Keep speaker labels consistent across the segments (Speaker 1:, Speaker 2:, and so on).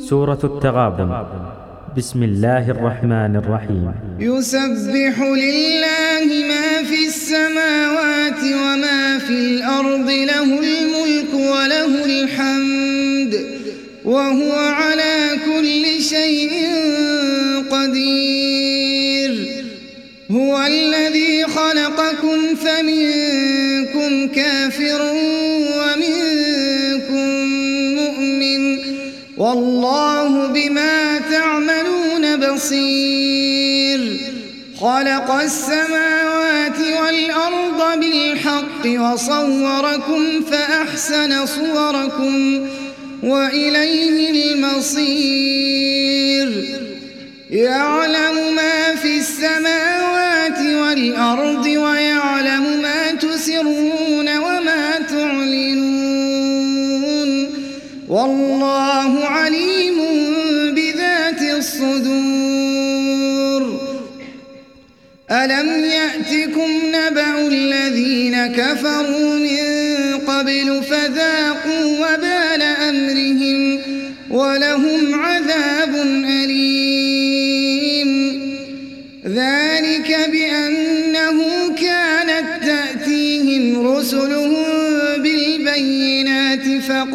Speaker 1: سورة التغابن. بسم الله الرحمن الرحيم.
Speaker 2: يسبح لله ما في السماوات وما في الأرض، له الملك وله الحمد وهو على كل شيء قدير. هو الذي خلقكم فمنكم كافر ومنكم مؤمن، والله بما تعملون بصير. خلق السماوات والأرض بالحق وصوركم فأحسن صوركم وإليه المصير. يعلم ما في السماوات والأرض ويعلم ما تسرون وما تعلنون، والله عليم بذات الصدور. ألم يأتكم نبأ الذين كفروا من قبل فذاقوا وبال أمرهم ولهم عذاب أليم. ذلك بأنه كانت تأتيهم رسلهم بالبينات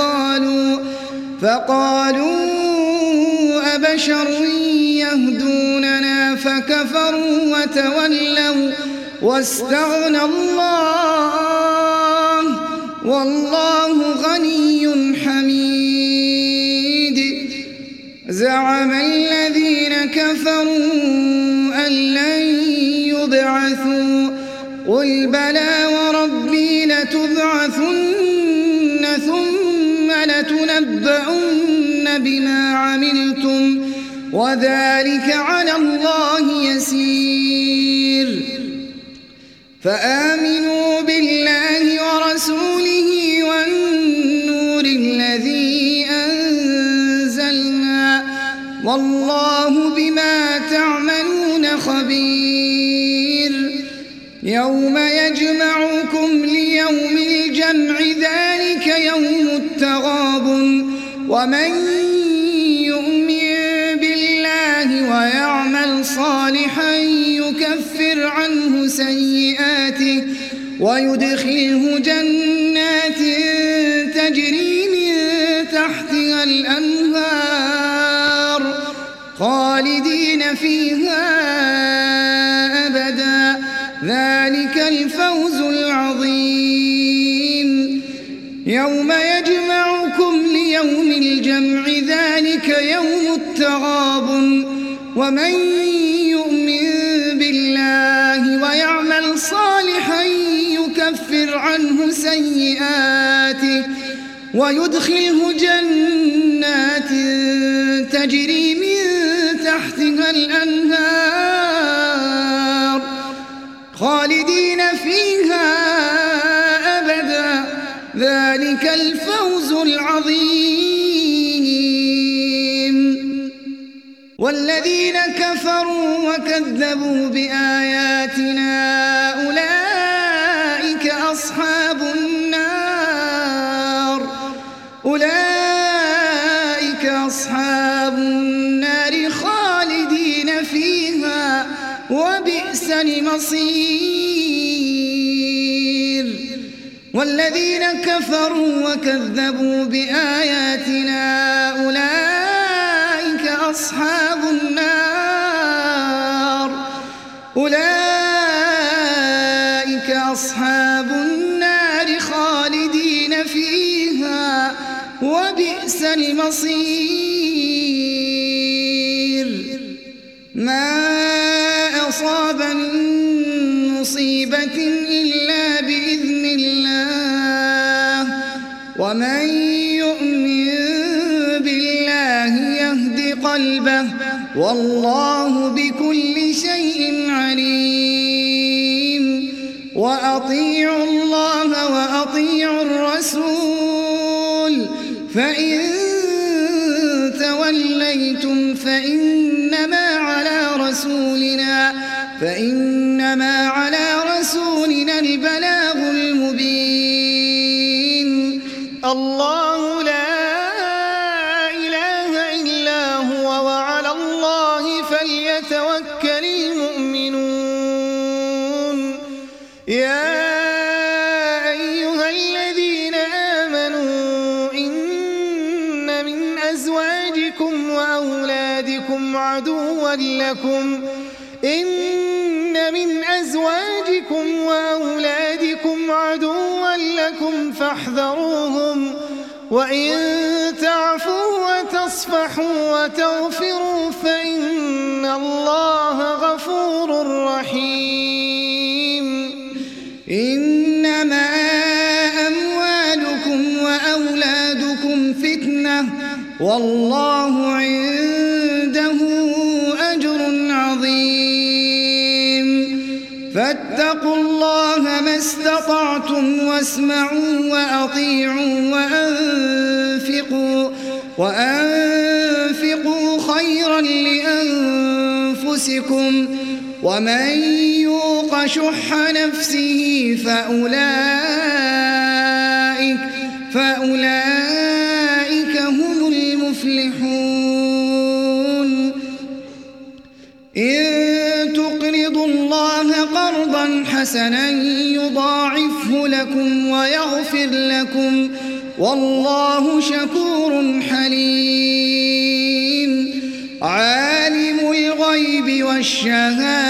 Speaker 2: فقالوا أبشر يهدوننا فكفروا وتولوا واستغنى الله والله غني حميد. زعم الذين كفروا أن لن يبعثوا، قل بلى وربي لتبعثن ثم لتنبؤن بما عملتم وذلك على الله يسير. فآمنوا بالله ورسوله والنور الذي أنزلنا، والله بما تعملون خبير. يوم يجمعكم ليوم الجمع ذلك يوم التغابن، ومن يؤمن بالله ويعمل صالحا يكفر عنه سيئاته ويدخله جنات تجري من تحتها الأنهار خالدين فيها أبدا، ذلك الفوز العظيم. يوم يجمعكم ليوم الجمع ذلك يوم التغابن، ومن يؤمن بالله ويعمل صالحا يكفر عنه سيئاته ويدخله جنات تجري من تحتها الأنهار خالدين فيها أبدا، ذلك الفوز العظيم. والذين كفروا وكذبوا بآياتنا أولئك أصحاب النار خالدين فيها وبئس المصير. والذين كفروا وكذبوا بآياتنا أولئك أصحاب النار خالدين فيها وبئس المصير. ما أصاب من مصيبة إلا بإذن الله، ومن يؤمن بالله يهد قلبه، والله بكل شيء عليم. وأطيعوا الله وأطيعوا الرسول، فإن توليتم فإنما على رسولنا البلاغ المبين. الله لا إله إلا
Speaker 3: أزواجكم وأولادكم عدوا لكم فاحذروهم وإن تعفوا وتصفحوا وتغفروا فإن الله غفور رحيم.
Speaker 2: إنما أموالكم وأولادكم فتنة والله عنده أجر عظيم. فاتقوا الله ما استطعتم واسمعوا وأطيعوا وأنفقوا خيرا لأنفسكم ومن يوق شح نفسه فأولئك هم المفلحون. إن تقرضوا الله قرضا حسنا يضاعفه لكم ويغفر لكم والله شكور حليم. عالم الغيب والشهادة